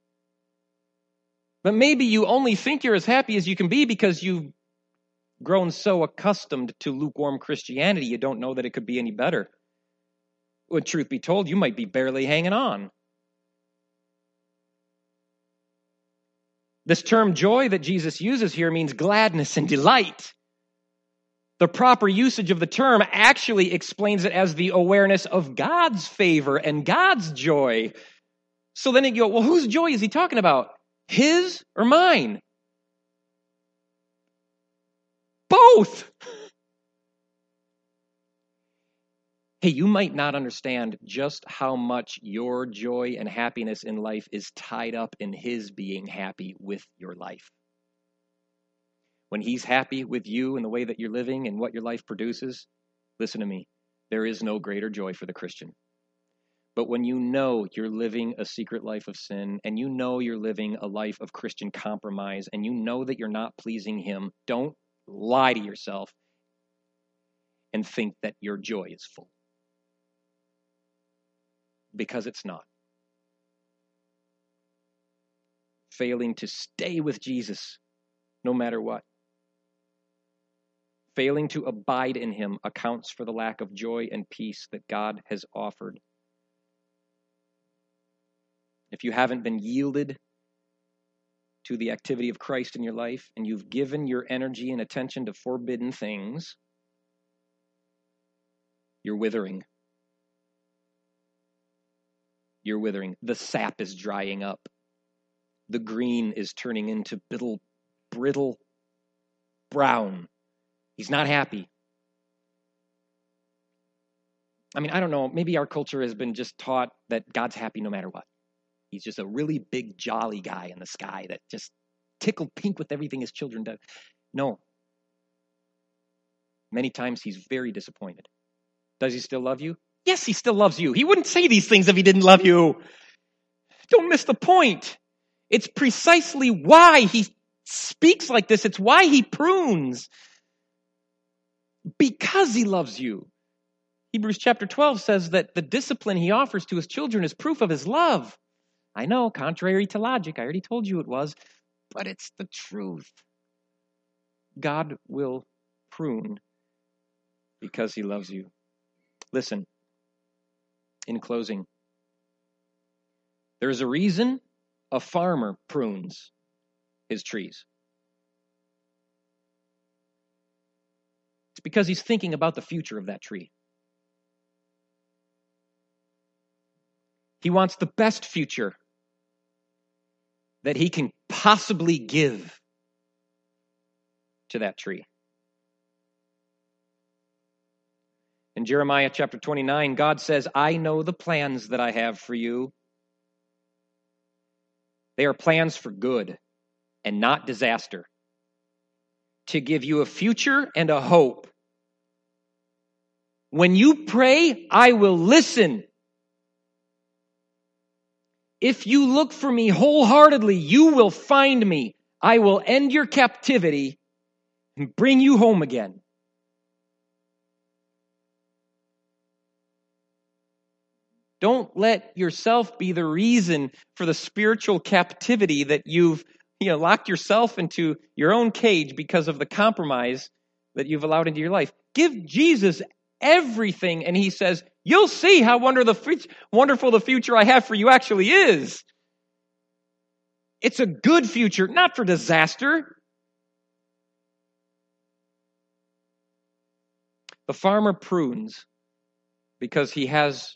But maybe you only think you're as happy as you can be because you've grown so accustomed to lukewarm Christianity, you don't know that it could be any better. Well, truth be told, you might be barely hanging on. This term joy that Jesus uses here means gladness and delight. The proper usage of the term actually explains it as the awareness of God's favor and God's joy. So then you go, well, whose joy is he talking about? His or mine? Both. Hey, you might not understand just how much your joy and happiness in life is tied up in his being happy with your life. When he's happy with you and the way that you're living and what your life produces, listen to me, there is no greater joy for the Christian. But when you know you're living a secret life of sin and you know you're living a life of Christian compromise and you know that you're not pleasing him, don't lie to yourself and think that your joy is full. Because it's not. Failing to stay with Jesus no matter what. Failing to abide in him accounts for the lack of joy and peace that God has offered. If you haven't been yielded to the activity of Christ in your life and you've given your energy and attention to forbidden things, you're withering. You're withering. The sap is drying up. The green is turning into brittle brown. He's not happy. I mean, I don't know. Maybe our culture has been just taught that God's happy no matter what. He's just a really big, jolly guy in the sky that just tickled pink with everything his children do. No. Many times he's very disappointed. Does he still love you? Yes, he still loves you. He wouldn't say these things if he didn't love you. Don't miss the point. It's precisely why he speaks like this. It's why he prunes. Because he loves you. Hebrews chapter 12 says that the discipline he offers to his children is proof of his love. I know, contrary to logic. I already told you it was. But it's the truth. God will prune because he loves you. Listen, in closing, there's a reason a farmer prunes his trees. It's because he's thinking about the future of that tree. He wants the best future that he can possibly give to that tree. In Jeremiah chapter 29, God says, I know the plans that I have for you. They are plans for good and not disaster, to give you a future and a hope. When you pray, I will listen. If you look for me wholeheartedly, you will find me. I will end your captivity and bring you home again. Don't let yourself be the reason for the spiritual captivity that you've locked yourself into your own cage because of the compromise that you've allowed into your life. Give Jesus everything, and he says, you'll see how wonderful the future I have for you actually is. It's a good future, not for disaster. The farmer prunes because he has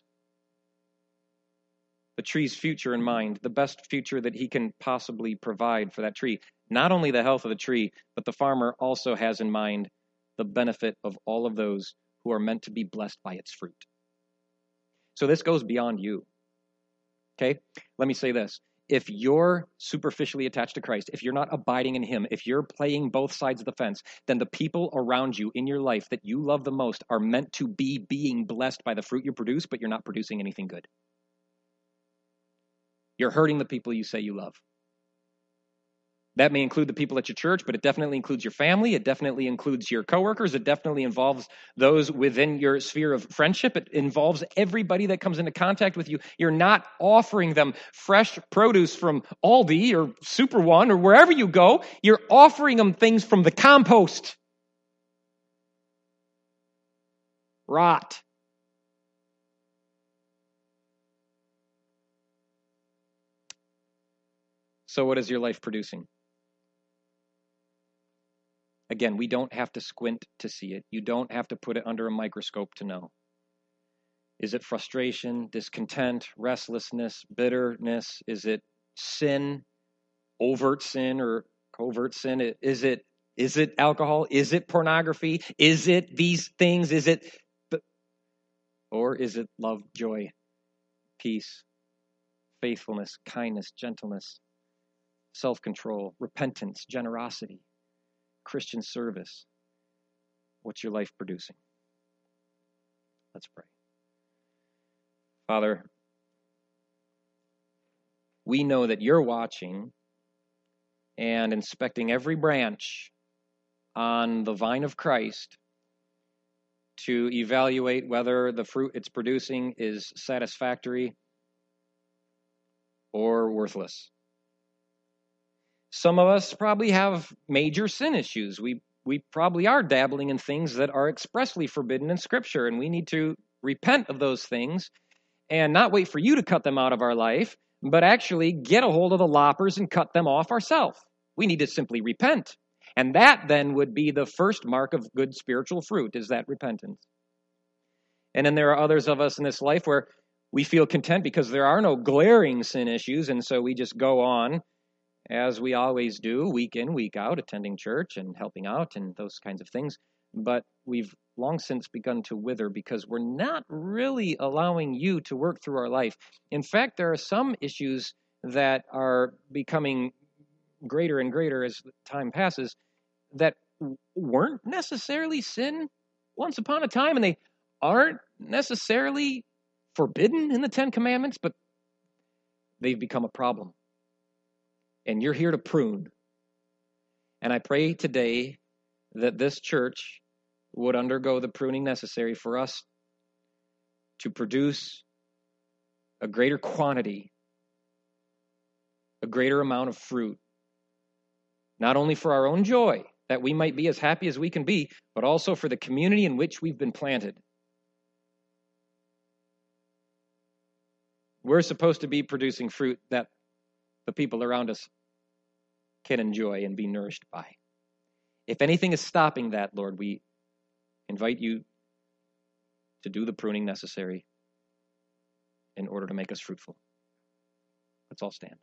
the tree's future in mind, the best future that he can possibly provide for that tree. Not only the health of the tree, but the farmer also has in mind the benefit of all of those who are meant to be blessed by its fruit. So this goes beyond you. Okay? Let me say this. If you're superficially attached to Christ, if you're not abiding in him, if you're playing both sides of the fence, then the people around you in your life that you love the most are meant to be being blessed by the fruit you produce, but you're not producing anything good. You're hurting the people you say you love. That may include the people at your church, but it definitely includes your family. It definitely includes your coworkers. It definitely involves those within your sphere of friendship. It involves everybody that comes into contact with you. You're not offering them fresh produce from Aldi or Super One or wherever you go. You're offering them things from the compost. Rot. So what is your life producing? Again, we don't have to squint to see it. You don't have to put it under a microscope to know. Is it frustration, discontent, restlessness, bitterness? Is it sin, overt sin or covert sin? Is it alcohol? Is it pornography? Is it these things? Or is it love, joy, peace, faithfulness, kindness, gentleness, self-control, repentance, generosity, Christian service? What's your life producing? Let's pray. Father, we know that you're watching and inspecting every branch on the vine of Christ to evaluate whether the fruit it's producing is satisfactory or worthless. Some of us probably have major sin issues. We probably are dabbling in things that are expressly forbidden in Scripture, and we need to repent of those things and not wait for you to cut them out of our life, but actually get a hold of the loppers and cut them off ourselves. We need to simply repent. And that then would be the first mark of good spiritual fruit, is that repentance. And then there are others of us in this life where we feel content because there are no glaring sin issues, and so we just go on as we always do, week in, week out, attending church and helping out and those kinds of things. But we've long since begun to wither because we're not really allowing you to work through our life. In fact, there are some issues that are becoming greater and greater as time passes that weren't necessarily sin once upon a time, and they aren't necessarily forbidden in the Ten Commandments, but they've become a problem. And you're here to prune. And I pray today that this church would undergo the pruning necessary for us to produce a greater quantity, a greater amount of fruit, not only for our own joy, that we might be as happy as we can be, but also for the community in which we've been planted. We're supposed to be producing fruit that the people around us can enjoy and be nourished by. If anything is stopping that, Lord, we invite you to do the pruning necessary in order to make us fruitful. Let's all stand.